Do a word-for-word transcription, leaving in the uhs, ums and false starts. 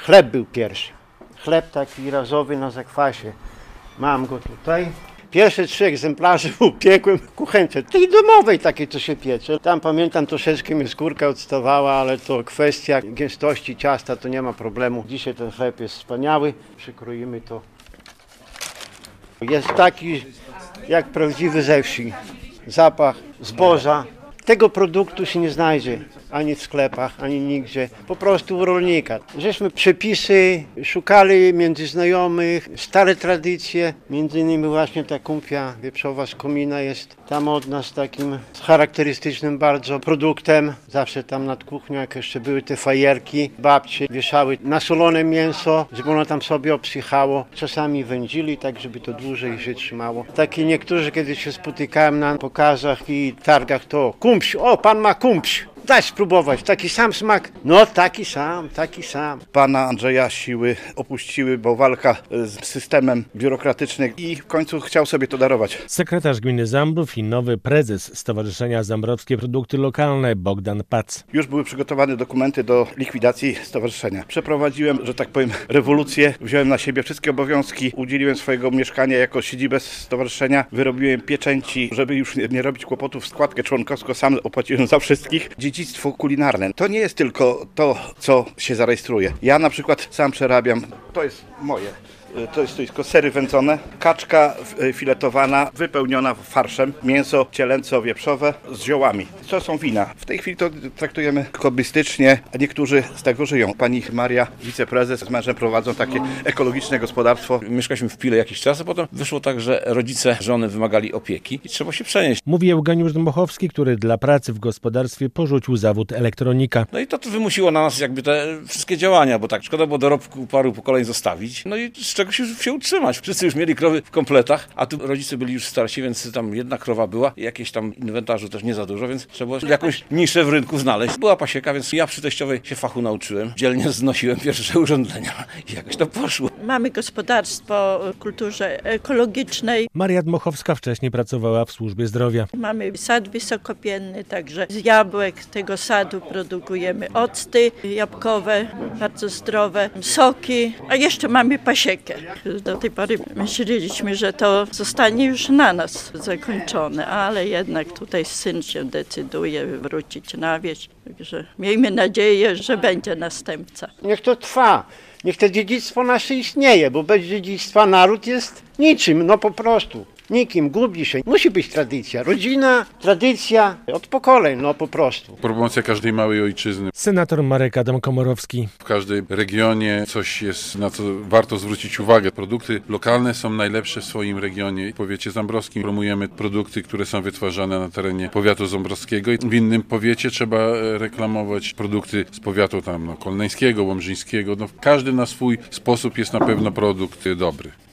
Chleb był pierwszy. Chleb taki razowy na zakwasie. Mam go tutaj. Pierwsze trzy egzemplarze upiekłem w kuchence, tej domowej takiej, co się piecze. Tam pamiętam, troszeczkę mi skórka odstawała, ale to kwestia gęstości ciasta, to nie ma problemu. Dzisiaj ten chleb jest wspaniały. Przykroimy to. Jest taki jak prawdziwy ze wsi. Zapach zboża. Tego produktu się nie znajdzie ani w sklepach, ani nigdzie. Po prostu u rolnika. Żeśmy przepisy szukali między znajomych, stare tradycje. Między innymi właśnie ta kumpia wieprzowa z komina jest tam od nas takim charakterystycznym bardzo produktem. Zawsze tam nad kuchnią, jak jeszcze były te fajerki, babcie wieszały nasolone mięso, żeby ono tam sobie obsychało. Czasami wędzili, tak żeby to dłużej się trzymało. Takie niektórzy, kiedy się spotykałem na pokazach i targach, to kumpś, o pan ma kumpś. Daj spróbować, taki sam smak. No taki sam, taki sam. Pana Andrzeja siły opuściły, bo walka z systemem biurokratycznym i w końcu chciał sobie to darować. Sekretarz gminy Zambrów i nowy prezes Stowarzyszenia Zambrowskie Produkty Lokalne Bogdan Pac. Już były przygotowane dokumenty do likwidacji stowarzyszenia. Przeprowadziłem, że tak powiem, rewolucję. Wziąłem na siebie wszystkie obowiązki, udzieliłem swojego mieszkania jako siedzibę stowarzyszenia, wyrobiłem pieczęci, żeby już nie robić kłopotów, składkę członkowską sam opłaciłem za wszystkich. Dziedzictwo kulinarne. To nie jest tylko to, co się zarejestruje. Ja na przykład sam przerabiam, to jest moje. To jest tylko sery wędzone, kaczka filetowana, wypełniona farszem, mięso cielęco-wieprzowe z ziołami. To są wina. W tej chwili to traktujemy hobbystycznie, a niektórzy z tego żyją. Pani Maria, wiceprezes z mężem prowadzą takie ekologiczne gospodarstwo. Mieszkaliśmy w Pile jakiś czas, a potem wyszło tak, że rodzice żony wymagali opieki i trzeba się przenieść. Mówi Eugeniusz Dmochowski, który dla pracy w gospodarstwie porzucił zawód elektronika. No i to wymusiło na nas jakby te wszystkie działania, bo tak szkoda było dorobku paru pokoleń zostawić. No i z czego się, się utrzymać. Wszyscy już mieli krowy w kompletach, a tu rodzice byli już starsi, więc tam jedna krowa była i jakieś tam inwentarzu też nie za dużo, więc trzeba było jakąś niszę w rynku znaleźć. Była pasieka, więc ja przy teściowej się fachu nauczyłem. Dzielnie znosiłem pierwsze urządzenia i jakoś to poszło. Mamy gospodarstwo o kulturze ekologicznej. Maria Dmochowska wcześniej pracowała w służbie zdrowia. Mamy sad wysokopienny, także z jabłek tego sadu produkujemy octy jabłkowe, bardzo zdrowe, soki, a jeszcze mamy pasiekę. Do tej pory myśleliśmy, że to zostanie już na nas zakończone, ale jednak tutaj syn się decyduje wrócić na wieś, także miejmy nadzieję, że będzie następca. Niech to trwa, niech to dziedzictwo nasze istnieje, bo bez dziedzictwa naród jest niczym, no po prostu. Nikim, gubi się. Musi być tradycja. Rodzina, tradycja od pokoleń, no po prostu. Promocja każdej małej ojczyzny. Senator Marek Adam Komorowski. W każdej regionie coś jest, na co warto zwrócić uwagę. Produkty lokalne są najlepsze w swoim regionie. W powiecie zambrowskim promujemy produkty, które są wytwarzane na terenie powiatu zambrowskiego. I w innym powiecie trzeba reklamować produkty z powiatu tam no, kolneńskiego, łomżyńskiego. No, każdy na swój sposób jest na pewno produkt dobry.